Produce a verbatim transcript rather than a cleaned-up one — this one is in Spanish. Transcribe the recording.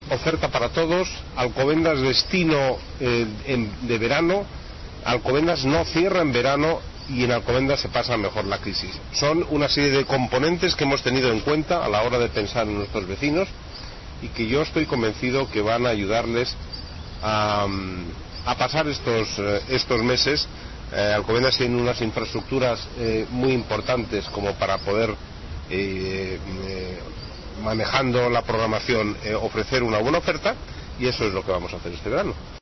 Oferta para todos, Alcobendas destino eh, en, de verano, Alcobendas no cierra en verano y en Alcobendas se pasa mejor la crisis. Son una serie de componentes que hemos tenido en cuenta a la hora de pensar en nuestros vecinos y que yo estoy convencido que van a ayudarles a, a pasar estos, estos meses. Eh, Alcobendas tiene unas infraestructuras eh, muy importantes como para poder eh, eh, manejando la programación, eh, ofrecer una buena oferta, y eso es lo que vamos a hacer este verano.